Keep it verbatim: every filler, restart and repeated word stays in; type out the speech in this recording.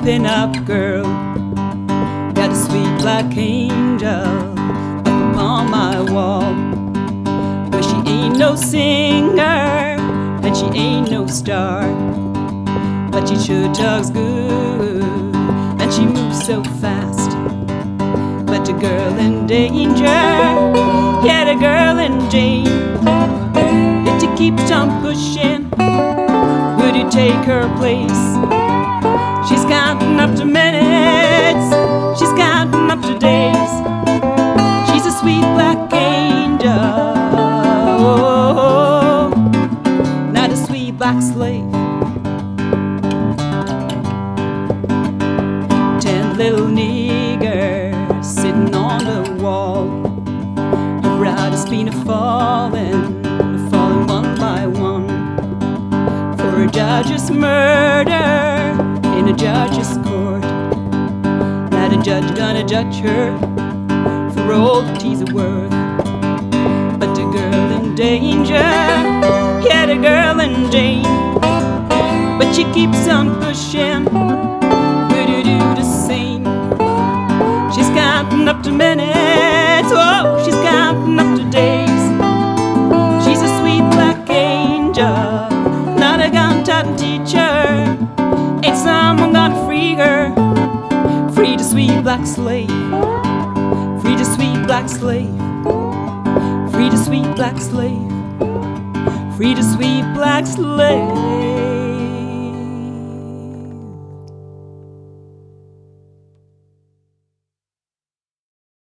pin-up girl, got a sweet black angel up upon my wall. But she ain't no singer and she ain't no star, but she sure talks good and she moves so fast. But the girl in danger, yeah, the girl in danger. If you keep on pushing, would you take her place? She's counting up to minutes, she's counting up to days. She's a sweet black angel, oh, not a sweet black slave. Ten little niggers sitting on the wall, her bride has been a-falling, a-falling one by one. For a judge's murder in a judge's court, now the judge gonna judge her for all that she's worth. But the girl in danger, yeah, the girl in danger, but she keeps on pushing, would you do the same? She's counting up to minutes, oh, she's counting up to days. She's a sweet black angel, not a gun-toting teacher. Ain't someone gonna free her? Free the sweet black slave, free the sweet black slave, free the sweet black slave, free the sweet black slave.